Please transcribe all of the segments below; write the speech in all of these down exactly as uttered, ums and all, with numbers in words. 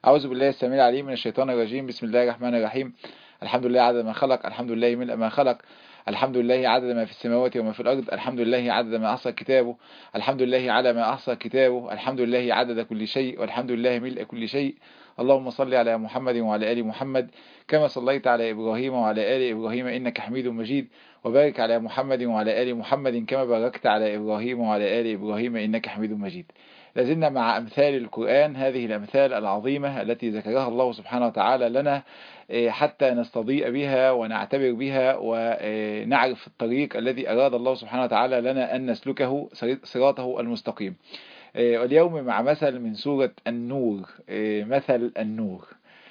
أعوذ بالله السميع العليم من الشيطان الرجيم. بسم الله الرحمن الرحيم. الحمد لله عدد ما خلق، الحمد لله ملء ما خلق، الحمد لله عدد ما في السماوات وما في الأرض، الحمد لله عدد ما أحصى كتابه، الحمد لله على ما أحصى كتابه، الحمد لله عدد كل شيء، والحمد لله ملء كل شيء. اللهم صل على محمد وعلى آل محمد كما صليت على إبراهيم وعلى آل إبراهيم إنك حميد مجيد، وبارك على محمد وعلى آل محمد كما باركت على إبراهيم وعلى آل إبراهيم إنك حميد مجيد. لازلنا مع أمثال القرآن، هذه الأمثال العظيمة التي ذكرها الله سبحانه وتعالى لنا حتى نستضيء بها ونعتبر بها ونعرف الطريق الذي أراد الله سبحانه وتعالى لنا أن نسلكه، صراطه المستقيم. واليوم مع مثل من سورة النور. مثل النور.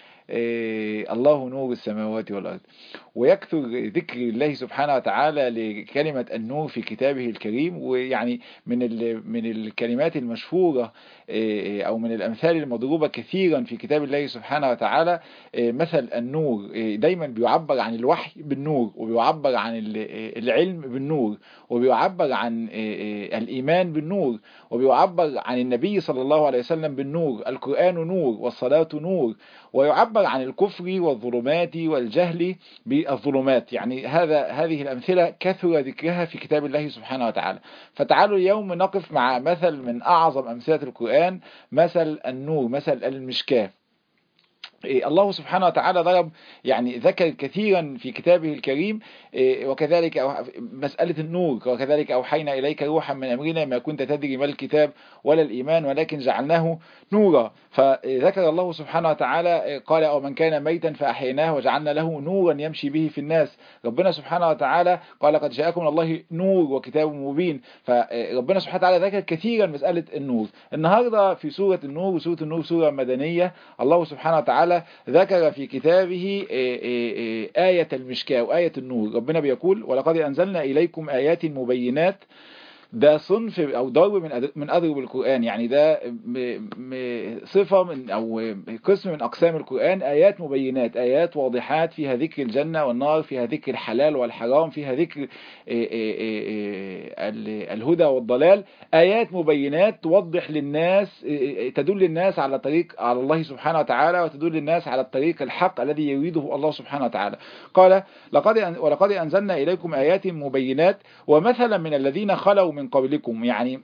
الله نور السماوات والأرض. ويكثر ذكر الله سبحانه وتعالى لكلمة النور في كتابه الكريم، ويعني من من الكلمات المشهورة أو من الأمثال المضروبة كثيرا في كتاب الله سبحانه وتعالى مثل النور. دايما بيعبر عن الوحي بالنور، وبيعبر عن العلم بالنور، وبيعبر عن الإيمان بالنور، وبيعبر عن النبي صلى الله عليه وسلم بالنور. القرآن نور والصلاة نور، ويعبر عن الكفر والظلمات والجهل بالظلمات. يعني هذا هذه الأمثلة كثر ذكرها في كتاب الله سبحانه وتعالى. فتعالوا اليوم نقف مع مثل من أعظم أمثلة القرآن، مثل النور، مثل المشكاة. الله سبحانه وتعالى ضرب يعني ذكر كثيرا في كتابه الكريم، وكذلك مسألة النور، وكذلك أوحينا إليك روحا من أمرنا ما كنت تدري ما الكتاب ولا الإيمان ولكن جعلناه نورا. فذكر الله سبحانه وتعالى قال أو من كان ميتا فأحييناه وجعلنا له نورا يمشي به في الناس. ربنا سبحانه وتعالى قال قد جاءكم من الله نور وكتاب مبين. فربنا سبحانه وتعالى ذكر كثيرا مسألة النور. النهاردة في سورة النور، وسورة النور سورة مدنية، الله سبحانه وتعالى ذكر في كتابه آية المشكاة وآية النور. ربنا بيقول ولقد أنزلنا إليكم آيات مبينات. ده صنف أو ضرب من من أضرب القرآن، يعني ده صفة من أو قسم من أقسام القرآن. آيات مبينات، آيات واضحات فيها ذكر الجنة والنار، فيها ذكر الحلال والحرام، فيها ذكر الهدى والضلال. آيات مبينات توضح للناس، تدل الناس على طريق على الله سبحانه وتعالى، وتدل الناس على الطريق الحق الذي يريده الله سبحانه وتعالى. قال لقد ولقد أنزلنا إليكم آيات مبينات ومثلا من الذين خلوا من قبلكم. يعني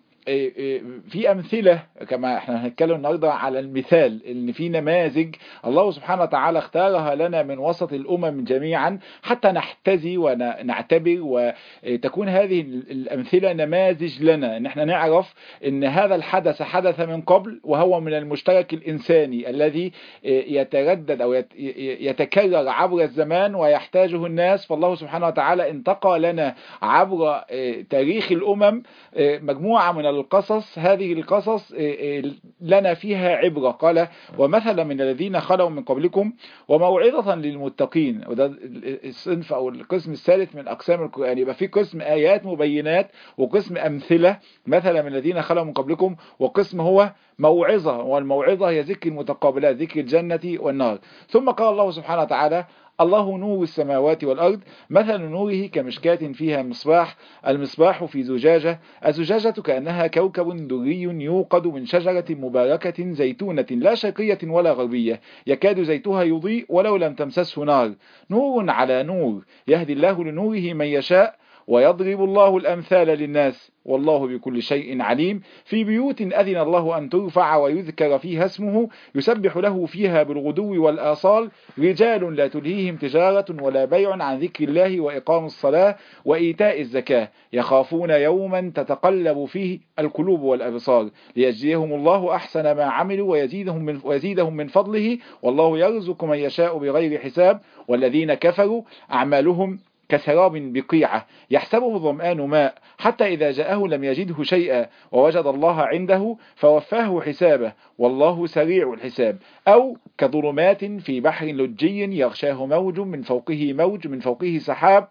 في أمثلة، كما احنا هنتكلم النهاردة على المثال، ان في نماذج الله سبحانه وتعالى اختارها لنا من وسط الأمم جميعا حتى نحتذي ونعتبر، وتكون هذه الأمثلة نماذج لنا ان احنا نعرف ان هذا الحدث حدث من قبل، وهو من المشترك الإنساني الذي يتردد أو يتكرر عبر الزمان ويحتاجه الناس. فالله سبحانه وتعالى انتقى لنا عبر تاريخ الأمم مجموعة من القصص. هذه القصص لنا فيها عبرة. قال ومثلا من الذين خلوا من قبلكم وموعظة للمتقين. وده الصنف أو القسم الثالث من أقسام القرآن. يبقى في قسم آيات مبينات، وقسم أمثلة مثلا من الذين خلوا من قبلكم، وقسم هو موعظة، والموعظة هي ذكر المتقابلات، ذكر الجنة والنار. ثم قال الله سبحانه وتعالى الله نور السماوات والأرض مثل نوره كمشكاة فيها مصباح، المصباح في زجاجة، الزجاجة كأنها كوكب دري يوقد من شجرة مباركة زيتونة لا شرقية ولا غربية يكاد زيتها يضيء ولو لم تمسسه نار، نور على نور يهدي الله لنوره من يشاء ويضرب الله الأمثال للناس والله بكل شيء عليم. في بيوت أذن الله أن ترفع ويذكر فيها اسمه يسبح له فيها بالغدو والآصال رجال لا تلهيهم تجارة ولا بيع عن ذكر الله وإقام الصلاة وإيتاء الزكاة يخافون يوما تتقلب فيه القلوب والأبصار ليجزيهم الله أحسن ما عملوا ويزيدهم من, ويزيدهم من فضله والله يرزق من يشاء بغير حساب. والذين كفروا أعمالهم كسراب بقيعة يحسبه الظمآن ماء حتى إذا جاءه لم يجده شيئا ووجد الله عنده فوفاه حسابه والله سريع الحساب. أو كظلمات في بحر لجي يغشاه موج من فوقه موج من فوقه سحاب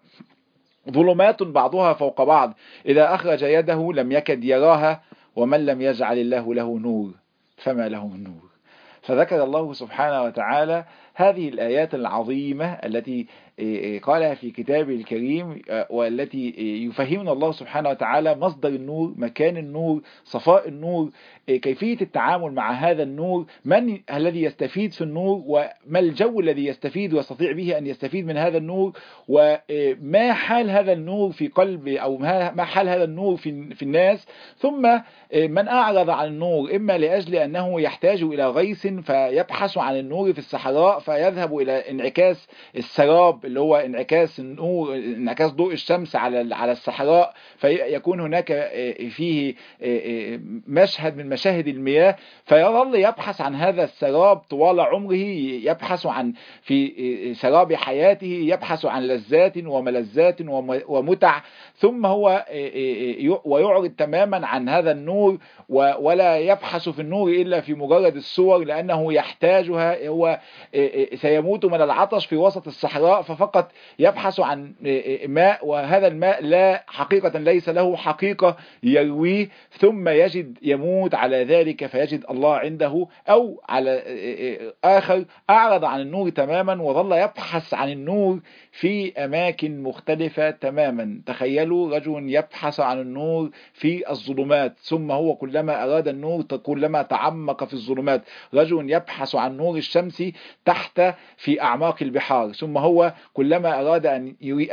ظلمات بعضها فوق بعض إذا أخرج يده لم يكد يراها ومن لم يجعل الله له نور فما له من نور. فذكر الله سبحانه وتعالى هذه الآيات العظيمة التي قالها في كتابه الكريم، والتي يفهمنا الله سبحانه وتعالى مصدر النور، مكان النور، صفاء النور، كيفية التعامل مع هذا النور، من الذي يستفيد في النور، وما الجو الذي يستفيد ويستطيع به أن يستفيد من هذا النور، وما حال هذا النور في قلب أو ما حال هذا النور في, في الناس. ثم من أعرض عن النور إما لأجل أنه يحتاج إلى غيث فيبحث عن النور في الصحراء فيذهب إلى انعكاس السراب اللي هو انعكاس النور، انعكاس ضوء الشمس على على الصحراء، فيكون هناك فيه مشهد من مشاهد المياه، فيظل يبحث عن هذا السراب طوال عمره، يبحث عن في سراب حياته، يبحث عن لذات وملذات ومتع، ثم هو ويعرض تماما عن هذا النور ولا يبحث في النور إلا في مجرد الصور، لأنه يحتاجها، هو سيموت من العطش في وسط الصحراء، ففقط يبحث عن ماء، وهذا الماء لا حقيقة ليس له حقيقة يرويه، ثم يجد يموت على ذلك فيجد الله عنده. أو على آخر أعرض عن النور تماما وظل يبحث عن النور في أماكن مختلفة تماما. تخيلوا رجل يبحث عن النور في الظلمات، ثم هو كلما أراد النور كلما تعمق في الظلمات. رجل يبحث عن نور الشمس تحت في أعماق البحار، ثم هو كلما أراد أن يري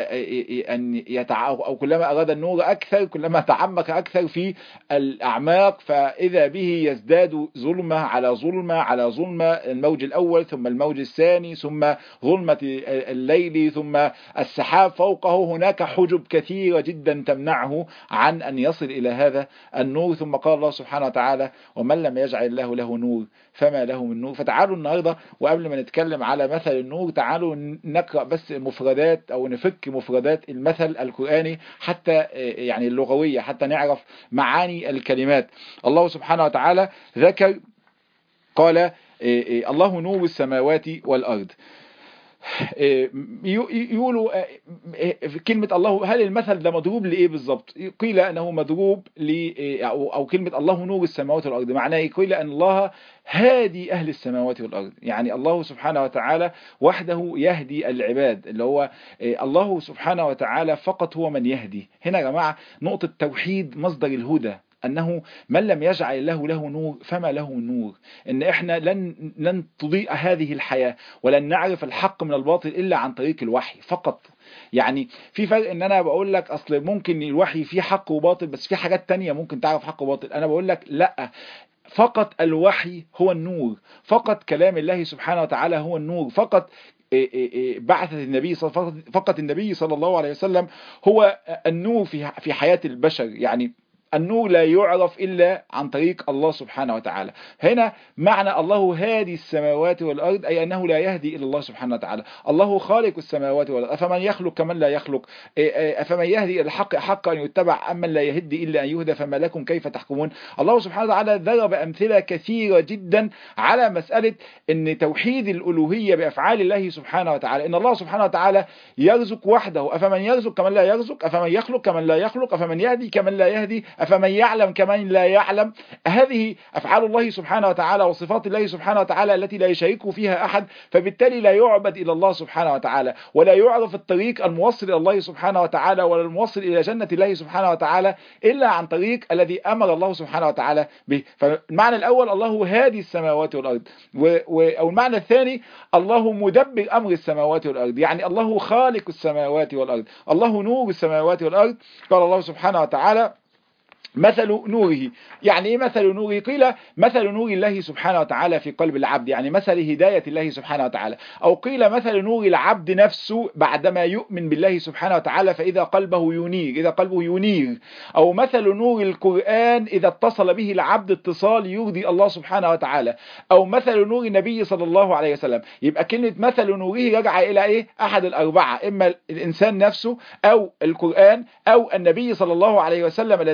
أن يتع أو كلما أراد النور أكثر كلما تعمق أكثر في الأعماق، فإذا به يزداد ظلمة على ظلمة على ظلمة، الموج الأول ثم الموج الثاني ثم ظلمة الليل ثم السحاب فوقه. هناك حجب كثيرة جدا تمنعه عن أن يصل إلى هذا النور. ثم قال الله سبحانه وتعالى: ومن لم يجعل الله له نور فما له من نور. فتعالوا النهاردة وقبل ما نتكلم على مثل النور تعالوا نقرأ بس مفردات أو نفك مفردات المثل القرآني حتى يعني اللغوية، حتى نعرف معاني الكلمات. الله سبحانه وتعالى ذكر قال: الله نور السماوات والأرض. يقولوا كلمة الله، هل المثل ده مضروب لإيه بالضبط؟ قيل أنه مضروب ل أو كلمة الله نور السماوات والأرض معناه قيل أن الله هادي أهل السماوات والأرض، يعني الله سبحانه وتعالى وحده يهدي العباد، اللي هو الله سبحانه وتعالى فقط هو من يهدي. هنا يا جماعة نقطة توحيد مصدر الهدى، أنه من لم يجعل الله له نور فما له من نور، إن إحنا لن لن تضيء هذه الحياة ولن نعرف الحق من الباطل إلا عن طريق الوحي فقط. يعني في فرق إن أنا بقول لك أصل ممكن الوحي فيه حق وباطل، بس في حاجات تانية ممكن تعرف حق وباطل. أنا بقول لك لأ، فقط الوحي هو النور، فقط كلام الله سبحانه وتعالى هو النور، فقط بعث النبي فقط النبي صلى الله عليه وسلم هو النور في في حياة البشر. يعني النور لا يعرف إلا عن طريق الله سبحانه وتعالى. هنا معنى الله هادي السماوات والأرض أي أنه لا يهدي إلا الله سبحانه وتعالى. الله خالق السماوات والأرض، أفمن يخلق كمن لا يخلق، أفمن يهدي إلى الحق حق أن يتبع أمن لا يهدي إلا أن يهدى فما لكم كيف تحكمون. الله سبحانه وتعالى ضرب أمثلة كثيرة جدا على مسألة أن توحيد الألوهية بأفعال الله سبحانه وتعالى، إن الله سبحانه وتعالى يرزق وحده، أفمن يرزق كمن لا يرزق، أفمن يخلق كمن لا يخلق، أفمن يهدي كمن لا يهدي، أفمن يعلم كمن لا يعلم. هذه أفعال الله سبحانه وتعالى وصفات الله سبحانه وتعالى التي لا يشارك فيها أحد، فبالتالي لا يعبد إلى الله سبحانه وتعالى، ولا يعرف الطريق الموصل إلى الله سبحانه وتعالى ولا الموصل إلى جنة الله سبحانه وتعالى إلا عن طريق الذي أمر الله سبحانه وتعالى به. فالمعنى الأول الله هادي السماوات والأرض، أو المعنى الثاني الله مدبر أمر السماوات والأرض، يعني الله خالق السماوات والأرض، الله نور السماوات والأرض. قال الله سبحانه وتعالى: مثل نوره. يعني ايه مثل نوره؟ قيل مثل نور الله سبحانه وتعالى في قلب العبد، يعني مثل هداية الله سبحانه وتعالى، او قيل مثل نور العبد نفسه بعدما يؤمن بالله سبحانه وتعالى فإذا قلبه ينير، إذا قلبه ينير، او مثل نور القرآن إذا اتصل به العبد اتصال يرضي الله سبحانه وتعالى، او مثل نور النبي صلى الله عليه وسلم. يبقى كلمة مثل نوره رجع إلى ايه؟ أحد الأربعة، إما الإنسان نفسه أو القرآن أو النبي صلى الله عليه وسلم الذي أنزل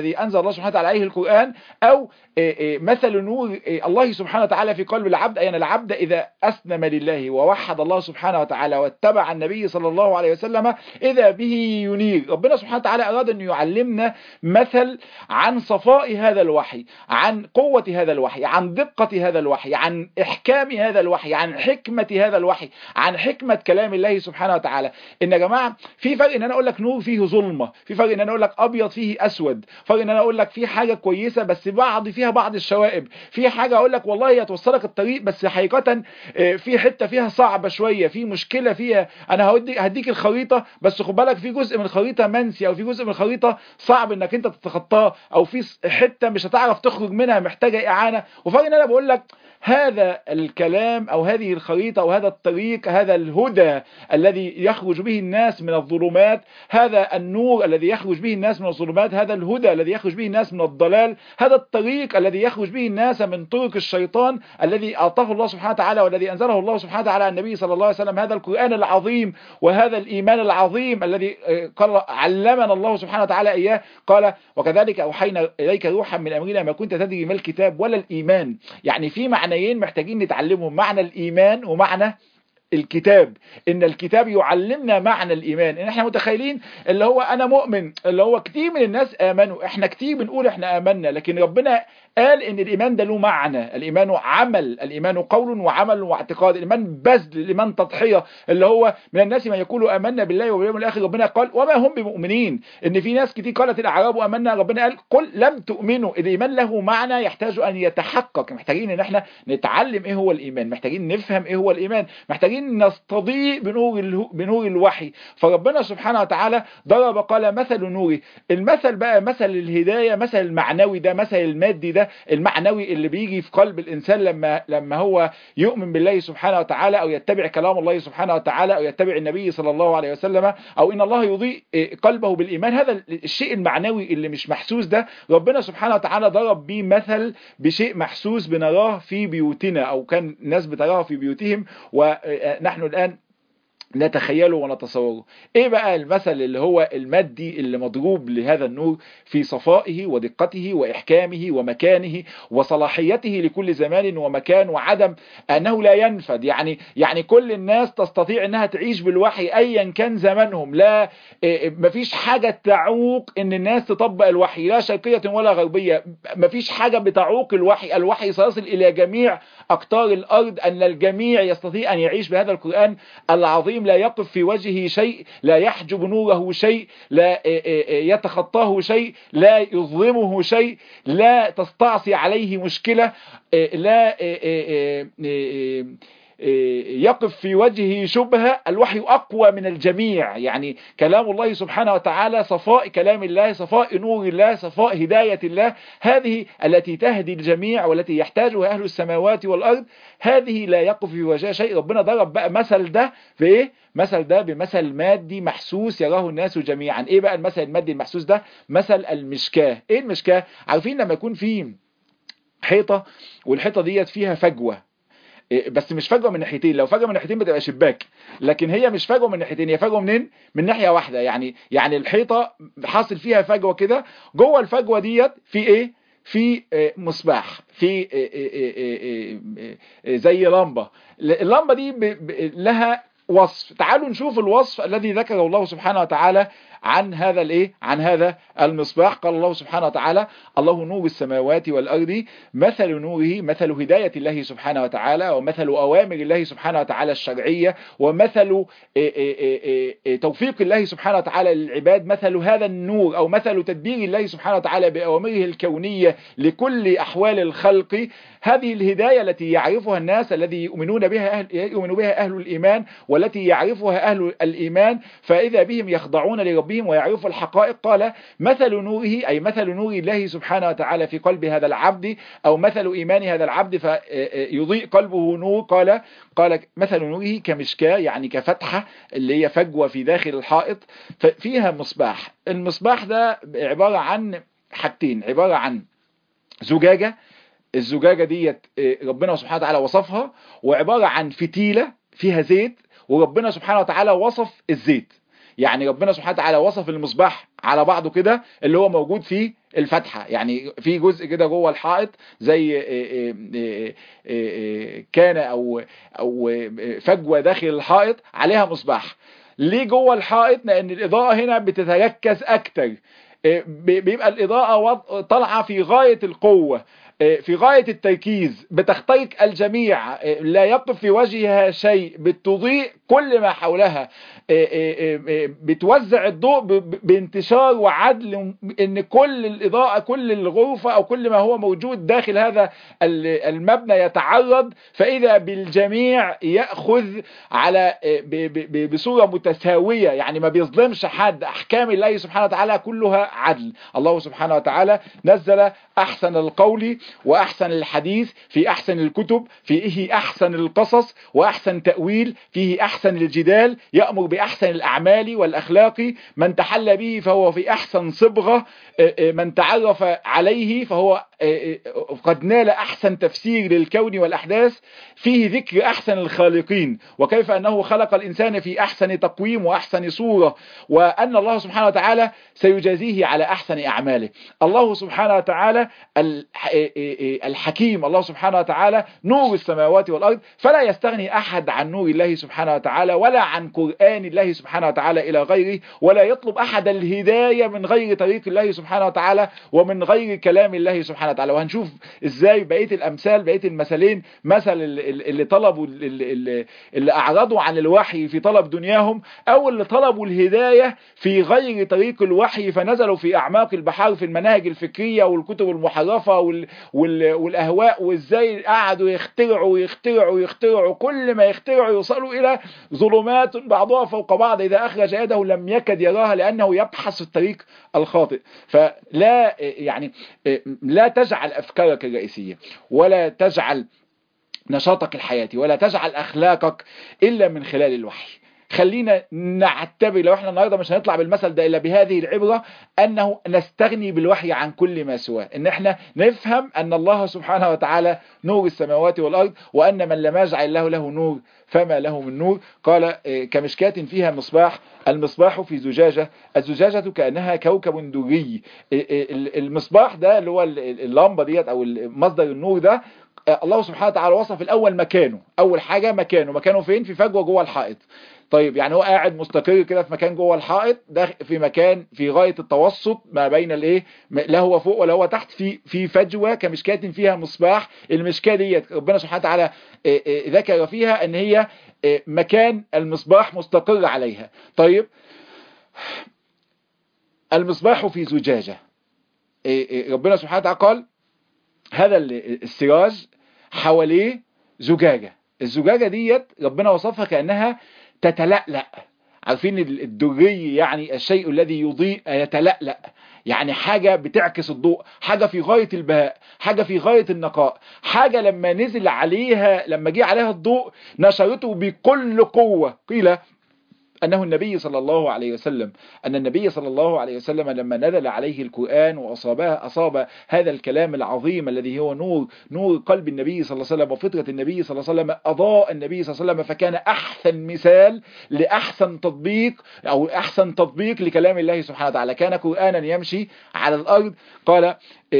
الله سبحانه وتعالى عليه القرآن، أو مثل نور الله سبحانه وتعالى في قلب العبد، أي أن العبد إذا أسلم لله ووحد الله سبحانه وتعالى واتبع النبي صلى الله عليه وسلم إذا به ينير. ربنا سبحانه وتعالى أراد أن يعلمنا مثل عن صفاء هذا الوحي، عن قوة هذا الوحي، عن دقة هذا الوحي، عن إحكام هذا الوحي، عن حكمة هذا الوحي، عن حكمة كلام الله سبحانه وتعالى. إن يا جماعة في فرق إن أنا أقول لك نور فيه ظلمة، في فرق إن أنا أقول لك أبيض فيه أسود، فرق إن أنا أقول لك في حاجة كويسة بس بعض فيها بعض الشوائب، في حاجة أقول لك والله هتوصلك الطريق بس حقيقة في حتة فيها صعبة شوية، في مشكلة فيها، أنا هديك هديك الخريطة بس خد بالك في جزء من الخريطة منسي، أو في جزء من الخريطة صعب إنك أنت تتخطاه، أو في حتة مش هتعرف تخرج منها محتاجة إعانة. وفرق إن أنا بقول لك هذا الكلام أو هذه الخريطة أو هذا الطريق، هذا الهدى الذي يخرج به الناس من الظلمات، هذا النور الذي يخرج به الناس من الظلمات، هذا الهدى الذي يخرج به الناس من الضلال، هذا الطريق الذي يخرج به الناس من طرق الشيطان الذي أعطاه الله سبحانه وتعالى والذي أنزله الله سبحانه وتعالى على النبي صلى الله عليه وسلم، هذا القرآن العظيم وهذا الإيمان العظيم الذي قال علمنا الله سبحانه وتعالى إياه. قال وكذلك أوحينا إليك روحا من أمرنا ما كنت تدري ما الكتاب ولا الإيمان. يعني في معنيين محتاجين نتعلمهم، معنى الإيمان ومعنى الكتاب. ان الكتاب يعلمنا معنى الايمان، ان احنا متخيلين اللي هو انا مؤمن، اللي هو كتير من الناس امنوا، احنا كتير بنقول احنا امنا، لكن ربنا قال ان الايمان ده له معنى، الايمان عمل، الايمان قول وعمل واعتقاد، الايمان بذل، الايمان تضحيه. اللي هو من الناس من يقولوا امنا بالله واليوم الاخر، ربنا قال وما هم بمؤمنين. ان في ناس كتير قالت الاعراب امنا، ربنا قال قل لم تؤمنوا. الايمان له معنى يحتاج ان يتحقق، محتاجين ان احنا نتعلم ايه هو الايمان، محتاجين نفهم ايه هو الايمان، محتاجين نستضيء بنور بنور الوحي. فربنا سبحانه وتعالى ضرب قال مثل نوري. المثل بقى مثل الهدايه، مثل المعنوي ده، مثل المادي ده، المعنوي اللي بيجي في قلب الانسان لما لما هو يؤمن بالله سبحانه وتعالى، او يتبع كلام الله سبحانه وتعالى، او يتبع النبي صلى الله عليه وسلم، او ان الله يضيء قلبه بالايمان. هذا الشيء المعنوي اللي مش محسوس ده ربنا سبحانه وتعالى ضرب بيه مثل بشيء محسوس بنراه في بيوتنا، او كان الناس بتراه في بيوتهم ونحن الآن نتخيله ونتصوره. ايه بقى المثل اللي هو المادي اللي مضروب لهذا النور في صفائه ودقته واحكامه ومكانه وصلاحيته لكل زمان ومكان، وعدم انه لا ينفد. يعني يعني كل الناس تستطيع انها تعيش بالوحي ايا كان زمانهم، لا مفيش حاجة تعوق ان الناس تطبق الوحي، لا شرقية ولا غربية، مفيش حاجة بتعوق الوحي. الوحي سيصل الى جميع اقطار الارض، ان الجميع يستطيع ان يعيش بهذا القرآن العظيم، لا يقف في وجهه شيء، لا يحجب نوره شيء، لا يتخطاه شيء، لا يظلمه شيء، لا تستعصي عليه مشكلة، لا يقف في وجهه شبهة. الوحي أقوى من الجميع. يعني كلام الله سبحانه وتعالى صفاء كلام الله، صفاء نور الله، صفاء هداية الله، هذه التي تهدي الجميع والتي يحتاجها أهل السماوات والأرض، هذه لا يقف في وجهها شيء. ربنا ضرب بقى مثل ده في إيه؟ مثل ده بمثل مادي محسوس يراه الناس جميعا. إيه بقى المثل المادي المحسوس ده؟ مثل المشكاة. إيه المشكاة؟ عارفين لما يكون في حيطة والحيطة ديت فيها فجوة، بس مش فجوه من ناحيتين، لو فجوه من ناحيتين بتبقى شباك، لكن هي مش فجوه من ناحيتين، هي فجوه منين؟ من ناحيه واحده. يعني يعني الحيطه حاصل فيها فجوه كده، جوه الفجوه ديت في ايه؟ في مصباح، في زي لمبه. اللمبه دي لها وصف. تعالوا نشوف الوصف الذي ذكره الله سبحانه وتعالى عن هذا الايه؟ عن هذا المصباح. قال الله سبحانه وتعالى الله نور السماوات والارض مثل نوره مثل هداية الله سبحانه وتعالى، ومثل اوامر الله سبحانه وتعالى الشرعية، ومثل توفيق الله سبحانه وتعالى للعباد. مثل هذا النور او مثل تدبير الله سبحانه وتعالى باوامره الكونية لكل احوال الخلق. هذه الهداية التي يعرفها الناس، الذي يؤمنون بها أهل يؤمن بها أهل الإيمان، والتي يعرفها أهل الإيمان، فإذا بهم يخضعون لربهم ويعرفوا الحقائق. قال مثل نوره أي مثل نور الله سبحانه وتعالى في قلب هذا العبد، أو مثل إيمان هذا العبد فيضيء قلبه نور. قال قال مثل نوره كمشكاة، يعني كفتحة اللي هي فجوة في داخل الحائط فيها مصباح. المصباح ده عبارة عن حاجتين، عبارة عن زجاجة، الزجاجة ديت ربنا سبحانه وتعالى وصفها، وعبارة عن فتيلة فيها زيت وربنا سبحانه وتعالى وصف الزيت. يعني ربنا سبحانه وتعالى وصف المصباح على بعضه كده اللي هو موجود فيه الفتحة، يعني في جزء كده جوه الحائط زي كان او او فجوة داخل الحائط عليها مصباح. ليه جوه الحائط؟ لان الاضاءة هنا بتتركز اكتر، بيبقى الاضاءة طالعة في غاية القوة، في غاية التركيز، بتخترق الجميع، لا يقف في وجهها شيء، بتضيء كل ما حولها، بتوزع الضوء بانتشار وعدل، ان كل الإضاءة كل الغرفة او كل ما هو موجود داخل هذا المبنى يتعرض، فإذا بالجميع يأخذ على بصورة متساوية، يعني ما بيظلمش حد. احكام الله سبحانه وتعالى كلها عدل. الله سبحانه وتعالى نزل احسن القول واحسن الحديث في احسن الكتب، فيه احسن القصص واحسن تأويل، فيه احسن الجدال، يأمر باحسن الاعمال والاخلاق، من تحلى به فهو في احسن صبغة، من تعرف عليه فهو قد نال احسن تفسير للكون والاحداث، فيه ذكر احسن الخالقين، وكيف انه خلق الانسان في احسن تقويم واحسن صورة، وان الله سبحانه وتعالى سيجازيه على احسن اعماله. الله سبحانه وتعالى الحكيم، الله سبحانه وتعالى نور السماوات والارض، فلا يستغني احد عن نور الله سبحانه وتعالى ولا عن قرآن الله سبحانه وتعالى الى غيره، ولا يطلب احد الهداية من غير طريق الله سبحانه وتعالى ومن غير كلام الله سبحانه وتعالى. وهنشوف ازاي بقية الامثال، بقية المثلين، مثل اللي طلبوا اللي, اللي اعرضوا عن الوحي في طلب دنياهم، او اللي طلبوا الهداية في غير طريق الوحي فنزلوا في اعماق البحار في المناهج الفكرية والكتب المحرفة وال وال والاهواء، وازاي قعدوا يخترعوا ويخترعوا ويخترعوا، كل ما يخترعوا يوصلوا الى ظلمات بعضها فوق بعض، اذا اخرج يده لم يكد يراها لانه يبحث الطريق الخاطئ. فلا يعني لا تجعل افكارك الرئيسية ولا تجعل نشاطك الحياتي ولا تجعل اخلاقك الا من خلال الوحي. خلينا نعتبر، لو احنا النهارده مش هنطلع بالمثل ده الا بهذه العبرة، انه نستغني بالوحي عن كل ما سواه، ان احنا نفهم ان الله سبحانه وتعالى نور السماوات والارض، وان من لم يجعل الله له نور فما له من نور. قال كمشكاة فيها مصباح، المصباح في زجاجة، الزجاجة كأنها كوكب دري. المصباح ده اللي هو اللمبة ديت او مصدر النور ده، الله سبحانه وتعالى وصف الاول مكانه، اول حاجة مكانه، مكانه فين؟ في فجوة جوه الحائط. طيب يعني هو قاعد مستقر كده في مكان جوه الحائط، ده في مكان في غاية التوسط ما بين الايه، لا هو فوق ولا هو تحت، في في فجوة كمشكاة فيها مصباح. المشكاة دي ربنا سبحانه وتعالى ذكر فيها ان هي مكان المصباح مستقر عليها. طيب المصباح في زجاجة، ربنا سبحانه وتعالى قال هذا السراج حواليه زجاجة، الزجاجة ديت ربنا وصفها كأنها تتلألأ. عارفين الدري يعني الشيء الذي يضيء يتلألأ، يعني حاجة بتعكس الضوء، حاجة في غاية البهاء، حاجة في غاية النقاء، حاجة لما نزل عليها لما جه عليها الضوء نشرته بكل قوة. قيل أنه النبي صلى الله عليه وسلم أن النبي صلى الله عليه وسلم لما نزل عليه القرآن وأصابه أصاب هذا الكلام العظيم الذي هو نور نور قلب النبي صلى الله عليه وسلم وفطرة النبي صلى الله عليه وسلم، أضاء النبي صلى الله عليه وسلم، فكان أحسن مثال لأحسن تطبيق أو أحسن تطبيق لكلام الله سبحانه وتعالى، كان قرآنا يمشي على الأرض. قال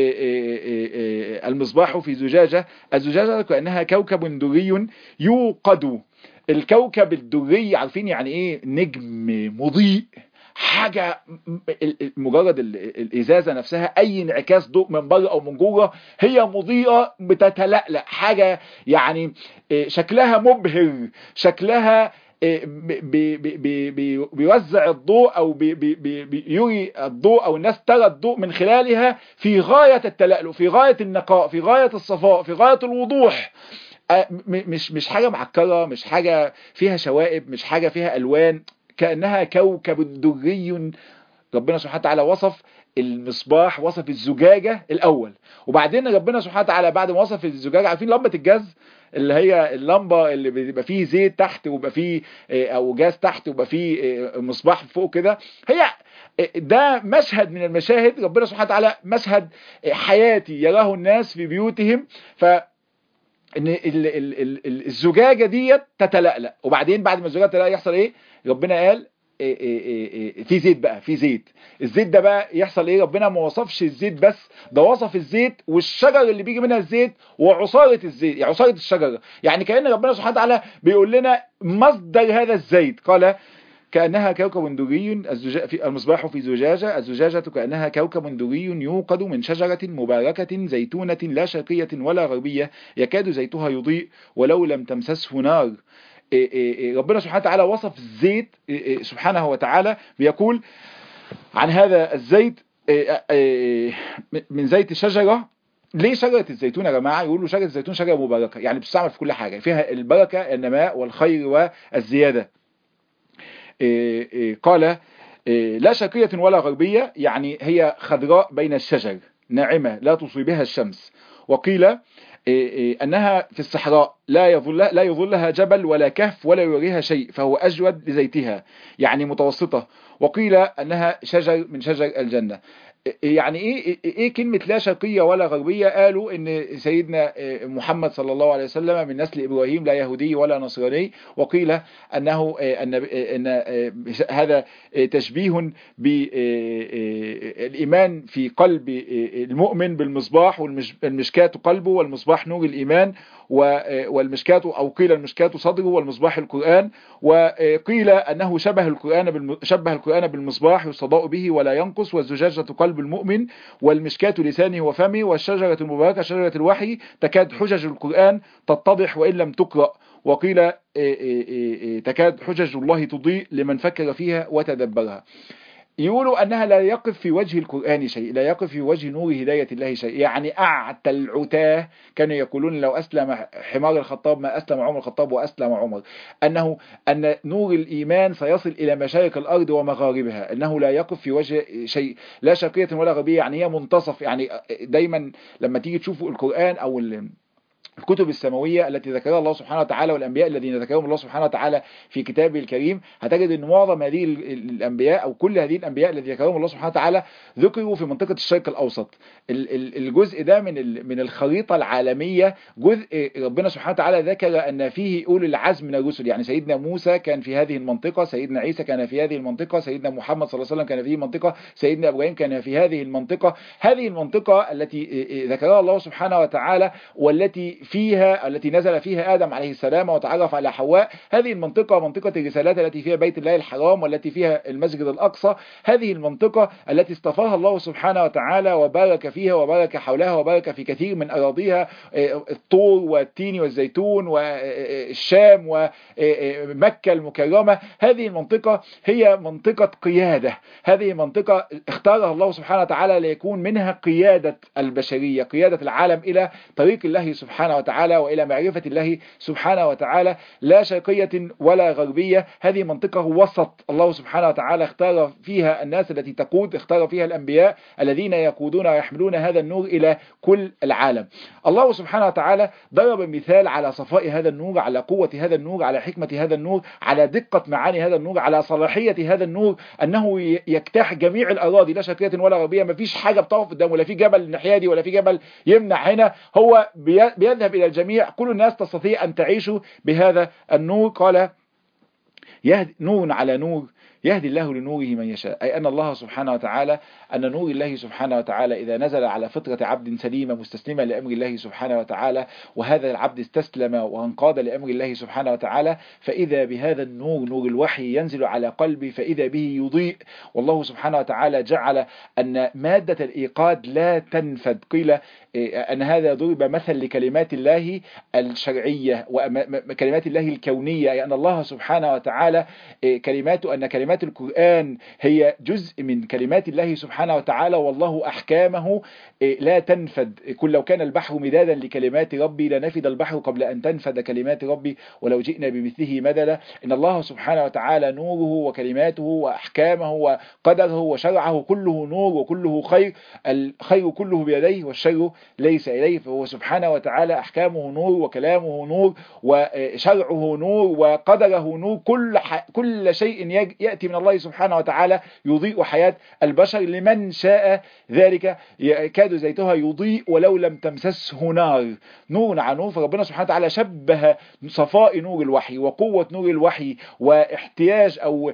المصباح في زجاجة، الزجاجة كأنها كوكب دري يوقد. الكوكب الدري عارفين يعني ايه؟ نجم مضيء، حاجة مجرد الازازة نفسها اي انعكاس ضوء من بره او من جوه هي مضيئة بتتلألأ، حاجة يعني شكلها مبهر، شكلها بي بي بي بيوزع الضوء او بي بي بيوري الضوء او الناس ترى الضوء من خلالها في غاية التلألؤ، في غاية النقاء، في غاية الصفاء، في غاية الوضوح. مش مش حاجة معكرة، مش حاجة فيها شوائب، مش حاجة فيها ألوان، كأنها كوكب دري. ربنا سبحانه وتعالى وصف المصباح، وصف الزجاجة الأول، وبعدين ربنا سبحانه وتعالى بعد ما وصف الزجاجة، عارفين لمبة الجاز اللي هي اللمبة اللي بيبقى فيه زيت تحت ويبقى فيه أو جاز تحت ويبقى فيه مصباح فوق كده، هي ده مشهد من المشاهد ربنا سبحانه وتعالى، مشهد حياتي يراه الناس في بيوتهم، ف ان الزجاجة ديت تتلألأ. وبعدين بعد ما الزجاجة تتلألأ يحصل ايه؟ ربنا قال في زيت بقى، في زيت. الزيت ده بقى يحصل ايه؟ ربنا ما وصفش الزيت بس، ده وصف الزيت والشجر اللي بيجي منها الزيت وعصارة الزيت، يعني عصارة الشجرة. يعني كأن ربنا سبحانه وتعالى بيقول لنا مصدر هذا الزيت. قال كأنها كوكب دري المصباح في زجاجة، الزجاجة كأنها كوكب دري يوقد من شجرة مباركة زيتونة لا شرقية ولا غربية يكاد زيتها يضيء ولو لم تمسسه نار. ربنا سبحانه وتعالى وصف الزيت سبحانه وتعالى، بيقول عن هذا الزيت من زيت الشجرة. ليه شجرة الزيتون يا جماعة؟ يقولوا شجرة الزيتون شجرة مباركة، يعني بتستعمل في كل حاجة، فيها البركة النماء والخير والزيادة. قال لا شرقية ولا غربية، يعني هي خضراء بين الشجر ناعمة لا تصيبها الشمس. وقيل أنها في الصحراء لا يظل لا يظلها جبل ولا كهف ولا يوريها شيء فهو أجود لزيتها، يعني متوسطة. وقيل أنها شجر من شجر الجنة. يعني ايه ايه كلمة لا شرقية ولا غربية؟ قالوا ان سيدنا محمد صلى الله عليه وسلم من نسل ابراهيم لا يهودي ولا نصراني. وقيل انه ان ان هذا تشبيه بالايمان في قلب المؤمن بالمصباح، والمشكاة قلبه والمصباح نور الايمان، والمشكاة او قيل المشكاة صدره والمصباح القرآن. وقيل انه شبه القرآن شبه القرآن بالمصباح يستضاء به ولا ينقص، والزجاجة قلب المؤمن والمشكاة لسانه وفمه، والشجرة المباركة شجرة الوحي تكاد حجج القرآن تتضح وإن لم تقرأ. وقيل تكاد حجج الله تضيء لمن فكر فيها وتدبرها. يقولوا أنها لا يقف في وجه القرآن شيء، لا يقف في وجه نور هداية الله شيء. يعني أعتى العتاه كانوا يقولون لو أسلم حمار الخطاب ما أسلم عمر الخطاب وأسلم عمر، أنه أن نور الإيمان سيصل إلى مشارق الأرض ومغاربها، أنه لا يقف في وجه شيء، لا شرقية ولا غربية، يعني هي منتصف. يعني دايما لما تيجي تشوفوا القرآن أو الكتب السماوية التي ذكرها الله سبحانه وتعالى والأنبياء الذين ذكرهم الله سبحانه وتعالى في كتابه الكريم، هتجد أن معظم هذه الأنبياء أو كل هذه الأنبياء الذين ذكرهم الله سبحانه وتعالى ذكروا في منطقة الشرق الأوسط. الجزء ده من من الخريطة العالمية، جزء ربنا سبحانه وتعالى ذكر أن فيه أولي العزم من الرسل، يعني سيدنا موسى كان في هذه المنطقة، سيدنا عيسى كان في هذه المنطقة، سيدنا محمد صلى الله عليه وسلم كان في هذه المنطقة، سيدنا إبراهيم كان في هذه المنطقة. هذه المنطقة التي ذكرها الله سبحانه وتعالى والتي فيها التي نزل فيها آدم عليه السلام وتعرف على حواء، هذه المنطقة منطقة الرسالات التي فيها بيت الله الحرام والتي فيها المسجد الأقصى، هذه المنطقة التي اصطفاها الله سبحانه وتعالى وبارك فيها وبارك حولها وبارك في كثير من أراضيها، الطور والتين والزيتون والشام ومكة المكرمة. هذه المنطقة هي منطقة قيادة، هذه منطقة اختارها الله سبحانه وتعالى ليكون منها قيادة البشرية، قيادة العالم إلى طريق الله سبحانه وتعالى وإلى معرفة الله سبحانه وتعالى. لا شرقية ولا غربية، هذه منطقة وسط الله سبحانه وتعالى اختار فيها الناس التي تقود، اختار فيها الأنبياء الذين يقودون ويحملون هذا النور إلى كل العالم. الله سبحانه وتعالى ضرب مثال على صفاء هذا النور، على قوة هذا النور، على حكمة هذا النور، على دقة معاني هذا النور، على صلاحية هذا النور، أنه يجتاح جميع الأراضي لا شرقية ولا غربية. ما فيش حاجة بتقف قدامه، ولا في جبل الناحية دي ولا في جبل يمنع هنا، هو بيذهب إلى الجميع. كل الناس تستطيع أن تعيش بهذا النور. قال يهدي نور على نور يهدي الله لنوره من يشاء، أي أن الله سبحانه وتعالى أن نور الله سبحانه وتعالى إذا نزل على فطرة عبد سليمة مستسلمة لأمر الله سبحانه وتعالى، وهذا العبد استسلم وانقاد لأمر الله سبحانه وتعالى، فإذا بهذا النور نور الوحي ينزل على قلبي فإذا به يضيء. والله سبحانه وتعالى جعل أن مادة الإيقاد لا تنفد. قيل أن هذا ضرب مثل لكلمات الله الشرعية وكلمات الله الكونية، أي أن الله سبحانه وتعالى كلماته أن كلمات القرآن هي جزء من كلمات الله سبحانه وتعالى، والله أحكامه لا تنفد. قل لو كان البحر مدادا لكلمات ربي لنفد البحر قبل أن تنفد كلمات ربي ولو جئنا بمثله مددا. إن الله سبحانه وتعالى نوره وكلماته وأحكامه وقدره وشرعه كله نور وكله خير، الخير كله بيديه والشر ليس إليه، فهو سبحانه وتعالى أحكامه نور وكلامه نور وشرعه نور وقدره نور، كل كل كل شيء يأتي من الله سبحانه وتعالى يضيء حياة البشر لمن شاء ذلك. يكاد زيتها يضيء ولو لم تمسسه نار، نور عن نور. فربنا سبحانه وتعالى شبه صفاء نور الوحي وقوة نور الوحي واحتياج أو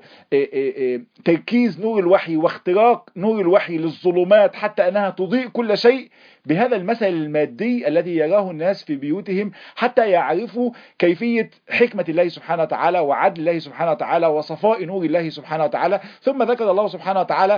تركيز نور الوحي واختراق نور الوحي للظلمات حتى أنها تضيء كل شيء بهذا المثل المادي الذي يراه الناس في بيوتهم، حتى يعرفوا كيفية حكمة الله سبحانه وتعالى وعدل الله سبحانه وتعالى وصفاء نور الله سبحانه وتعالى. ثم ذكر الله سبحانه وتعالى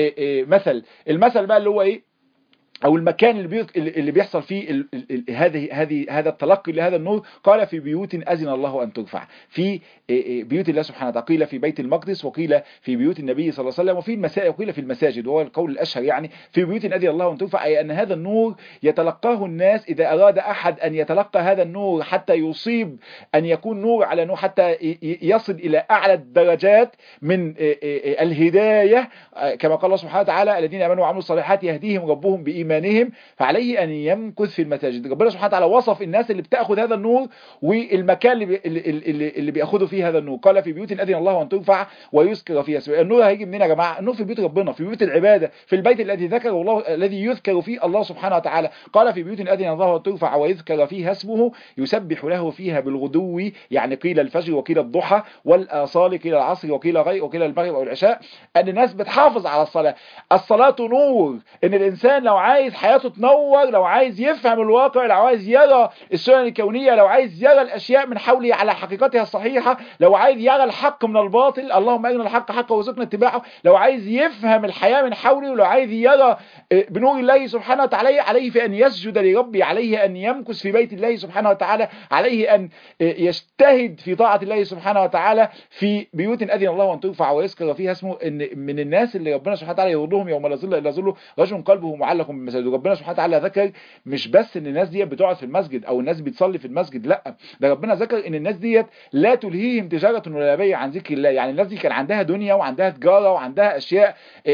مثل، المثل بقى اللي هو ايه، او المكان اللي بي... اللي بيحصل فيه هذه هذه هذا التلقي لهذا النور. قال في بيوت اذن الله ان ترفع، في بيوت الله سبحانه وتعالى، قيل في بيت المقدس وقيل في بيوت النبي صلى الله عليه وسلم وفي المساجد وقيل في المساجد، وهو القول الاشهر يعني في بيوت اذن الله ان ترفع، اي ان هذا النور يتلقاه الناس. اذا اراد احد ان يتلقى هذا النور حتى يصيب ان يكون نور على نور حتى يصل الى اعلى الدرجات من الهدايه، كما قال الله سبحانه وتعالى الذين امنوا وعملوا الصالحات يهديهم ربهم بإيمان إيمانهم، فعليه أن يمكث في المساجد. ربنا سبحانه وتعالى وصف الناس اللي بتأخذ هذا النور والمكان اللي, بي اللي, اللي بيأخذوا فيه هذا النور. قال في بيوت أذن الله أن ترفع ويذكر فيها اسمه. النور هيجي منين يا جماعة؟ النور في بيوت ربنا، في بيوت العبادة، في البيت الذي ذكره الله، الذي يذكر فيه الله سبحانه وتعالى. قال في بيوت أذن الله أن ترفع ويذكر فيها اسمه يسبح له فيها بالغدو، يعني قيل الفجر وقيل الضحى والآصال، قيل العصر وقيل غير وقيل المغرب أو العشاء. أن الناس بتحافظ على الصلاة. الصلاة نور، إن الإنسان لو عايز حياته تنور، لو عايز يفهم الواقع، لو عايز يرى السنن الكونية، لو عايز يرى الأشياء من حوله على حقيقتها الصحيحة، لو عايز يرى الحق من الباطل، اللهم أرنا الحق حقا وارزقنا اتباعه، لو عايز يفهم الحياة من حوله، ولو عايز يرى بنور الله سبحانه وتعالى، عليه في أن يسجد لربه، عليه أن يمكث في بيت الله سبحانه وتعالى، عليه أن يجتهد في طاعة الله سبحانه وتعالى في بيوت أذن الله أن ترفع ويذكر فيها اسمه. إن من الناس اللي ربنا سبحانه وتعالى يظلهم يوم لا ظل إلا ظله رجل قلبه معلق بالمساجد. ربنا سبحانه وتعالى ذكر مش بس ان الناس دي بتقعد في المسجد او الناس بتصلي في المسجد، لا، ده ربنا ذكر ان الناس دي لا تلهيهم تجارة ولا بيع عن ذكر الله. يعني الناس دي كان عندها دنيا وعندها تجارة وعندها اشياء